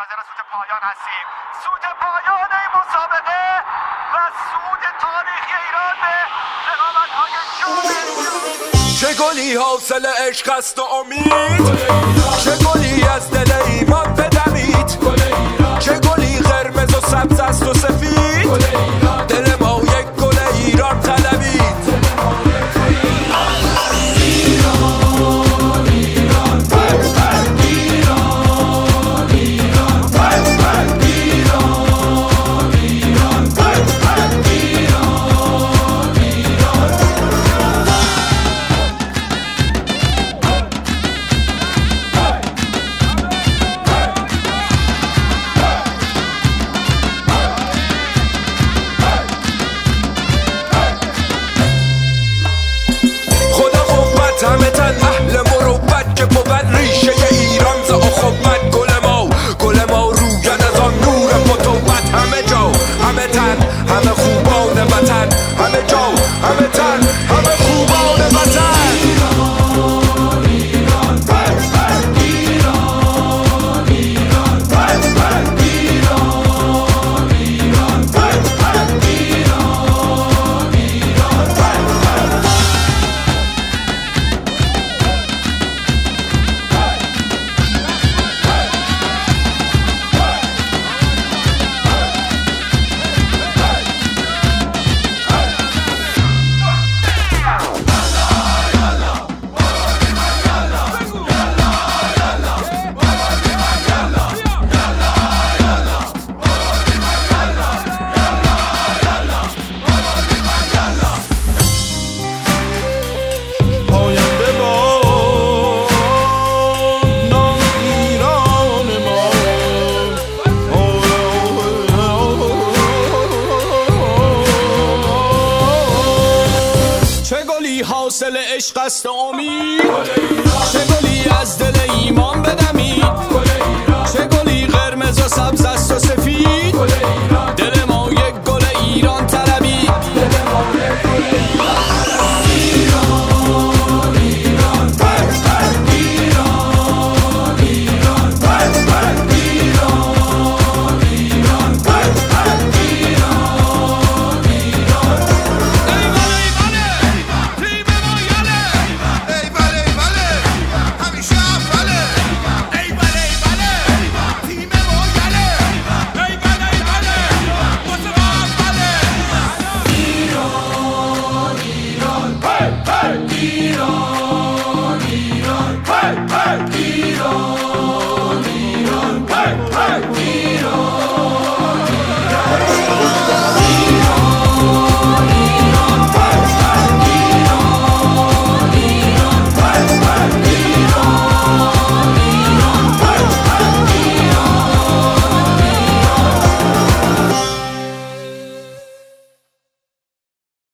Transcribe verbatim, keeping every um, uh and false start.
منتظر سوت پایان هستیم. سوت پایان این مسابقه و صعود تاریخی ایران به رقابت‌های جهانی. چه گلی حاصل عشق است و امید، چه گلی از دل ایمان بدمید، چه گلی قرمز و سبز است و سفید، دل ما یک گل ایران طلبید. همه تن اهل مروت که بود ریشه ایران ز اخوت. گل ما گل ما روید از آن نور فتوت. همه جا همه تن همه خوبان وطن، همه جا همه تن همه خوبان وطن. حاصل عشق است و امید، چه گلی از دل ایمان بدمید، چه گلی قرمز و سبز است و سفید، دل ما یک گل ایران طلبید. Hey!